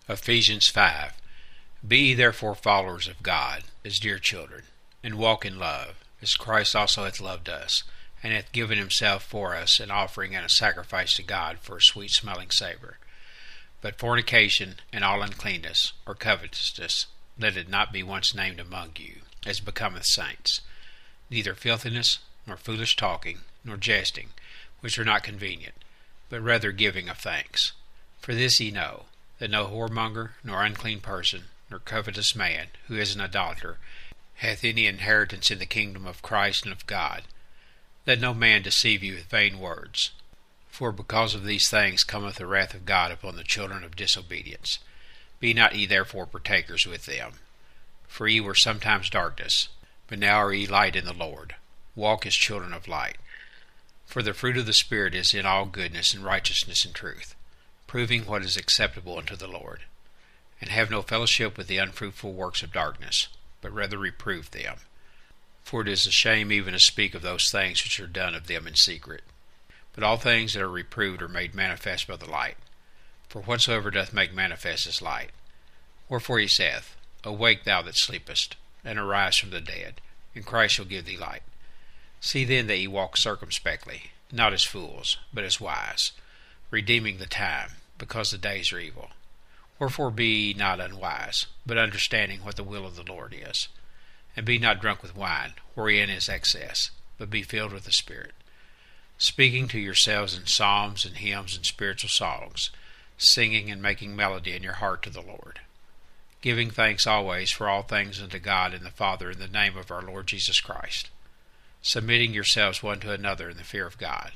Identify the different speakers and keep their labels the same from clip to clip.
Speaker 1: Ephesians 5. Be ye therefore followers of God, as dear children, and walk in love, as Christ also hath loved us, and hath given himself for us an offering and a sacrifice to God for a sweet-smelling savour. But fornication and all uncleanness, or covetousness, let it not be once named among you, as becometh saints, neither filthiness, nor foolish talking, nor jesting, which are not convenient, but rather giving of thanks. For this ye know, that no whoremonger, nor unclean person, nor covetous man, who is an idolater, hath any inheritance in the kingdom of Christ and of God. Let no man deceive you with vain words. For because of these things cometh the wrath of God upon the children of disobedience. Be not ye therefore partakers with them. For ye were sometimes darkness, but now are ye light in the Lord. Walk as children of light. For the fruit of the Spirit is in all goodness and righteousness and truth, proving what is acceptable unto the Lord. And have no fellowship with the unfruitful works of darkness, but rather reprove them. For it is a shame even to speak of those things which are done of them in secret. But all things that are reproved are made manifest by the light. For whatsoever doth make manifest is light. Wherefore he saith, Awake thou that sleepest, and arise from the dead, and Christ shall give thee light. See then that ye walk circumspectly, not as fools, but as wise, redeeming the time, because the days are evil. Wherefore be ye not unwise, but understanding what the will of the Lord is. And be not drunk with wine, wherein is excess, but be filled with the Spirit, speaking to yourselves in psalms and hymns and spiritual songs, singing and making melody in your heart to the Lord, giving thanks always for all things unto God and the Father in the name of our Lord Jesus Christ, submitting yourselves one to another in the fear of God.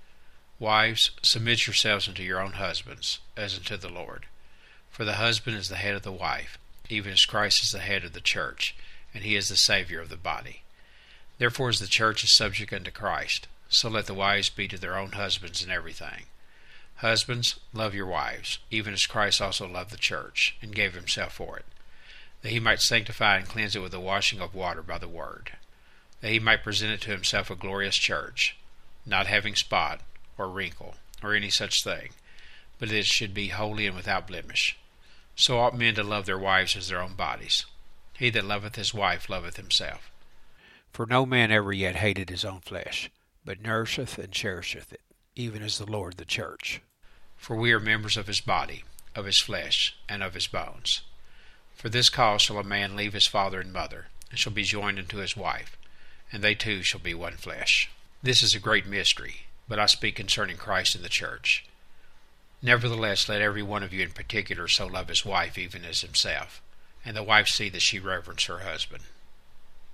Speaker 1: Wives, submit yourselves unto your own husbands, as unto the Lord. For the husband is the head of the wife, even as Christ is the head of the church, and he is the Savior of the body. Therefore as the church is subject unto Christ, so let the wives be to their own husbands in everything. Husbands, love your wives, even as Christ also loved the church, and gave himself for it, that he might sanctify and cleanse it with the washing of water by the word, that he might present it to himself a glorious church, not having spot, or wrinkle, or any such thing, but that it should be holy and without blemish. So ought men to love their wives as their own bodies. He that loveth his wife loveth himself. For no man ever yet hated his own flesh, but nourisheth and cherisheth it, even as the Lord the church. For we are members of his body, of his flesh, and of his bones. For this cause shall a man leave his father and mother, and shall be joined unto his wife, and they two shall be one flesh. This is a great mystery, but I speak concerning Christ and the church. Nevertheless, let every one of you in particular so love his wife even as himself, and the wife see that she reverence her husband.